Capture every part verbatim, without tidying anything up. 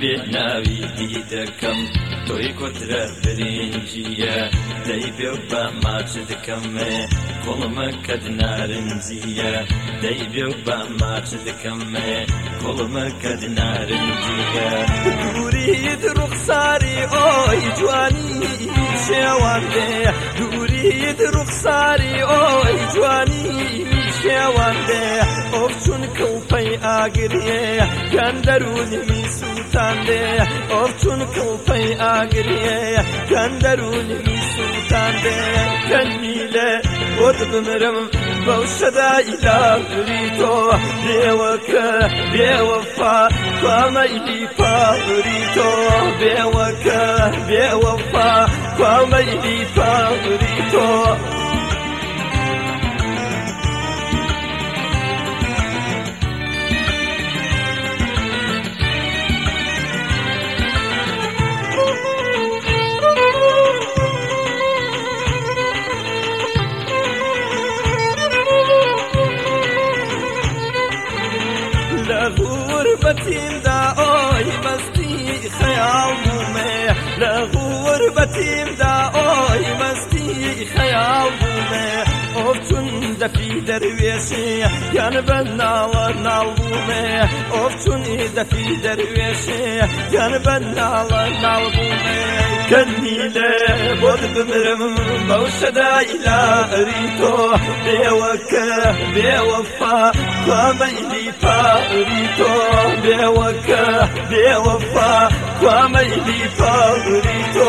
بێناوی دیدەکەم تۆی کۆترە برنجیە دەی بێ و بە ماچ دکەمێ کوڵمە کەت نارنجیە دەی بێ و بە ماچ دکەمێ کوڵمە کەت نارنجیە دووریت ڕوخساری ئۆی جوانی شێوان دێ دووریت ڕوخساری ئۆی جوانی شێوان دێ ئۆف چون کەوپەی ئاگرێ گەن دەرونمی سووتان دێ ئۆف چون کەوپەی ئاگرێ گەن دەرونمی سووتان دێ گەنمیلێ بۆت بمرم بەو شەدای لاگری تۆ بێوەکە بێوەفا کوامەیلی پاوری تۆ بێوەکە بێوەفا کوامەیلی پاوری تۆ غربتیمدا ئۆی مەستی خەیاڵ بوومێ لە غوربەتیمدا ئۆی مەستی خەیاڵ بوومێ ئۆف چون دەفی دەروێشێ یان بە ناوە ناڵ بوومێ ئۆف چونی دەفی دەروێشێ یان بە ناوە ناڵ بوومێ کەنمیلێ بۆت بمرم بەو شەدای لاری تۆ بێوەکە بێوەفا کوامەیلی پاوری تۆ بێوەکە بێوەفا کوامەیلی پاوری تۆ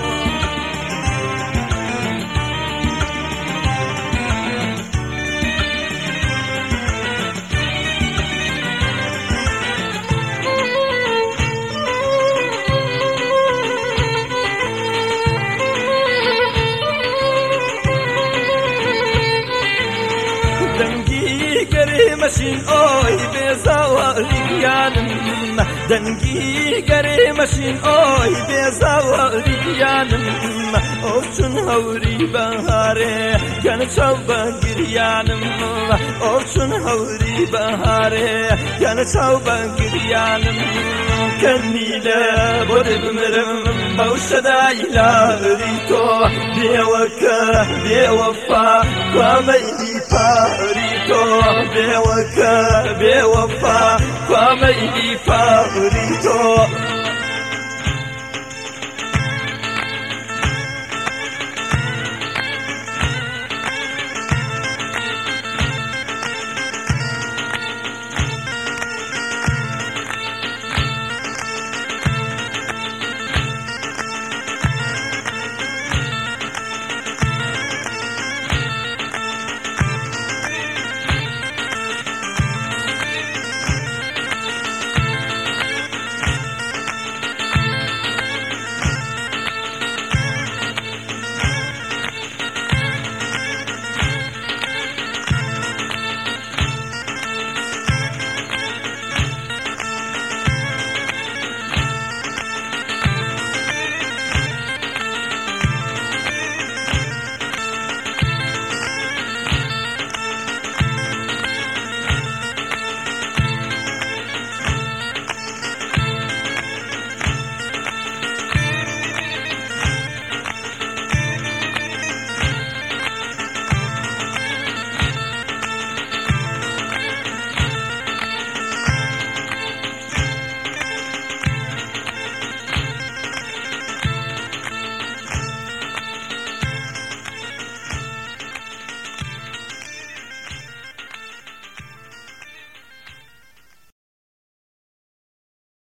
مەشین ئۆی بێزاوەریگیانم دەنگی گەرێ مەشین ئۆی بێزاوەریگیانم ئۆف چون هەوری بەهارێ گەن چاو بەگریانم ئۆف چون هەوری بەهارێ گەن چاو بەگریانم کەنمیلێ بۆت بمرم بەو شەدای لاری تۆ بێوەکە بێوەفا کوامەیلی پاوری تۆ بێوەکە بێوەفا کوامەیلی پاوری تۆ